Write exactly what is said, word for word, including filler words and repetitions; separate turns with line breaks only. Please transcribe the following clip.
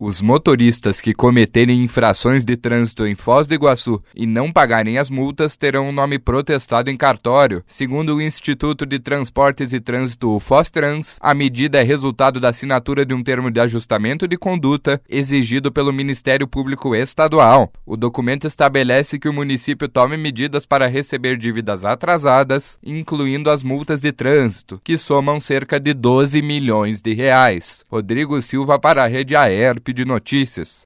Os motoristas que cometerem infrações de trânsito em Foz do Iguaçu e não pagarem as multas terão o nome protestado em cartório. Segundo o Instituto de Transportes e Trânsito, o Fostrans, a medida é resultado da assinatura de um termo de ajustamento de conduta exigido pelo Ministério Público Estadual. O documento estabelece que o município tome medidas para receber dívidas atrasadas, incluindo as multas de trânsito, que somam cerca de doze milhões de reais. Rodrigo Silva para a Rede Aerp de Notícias.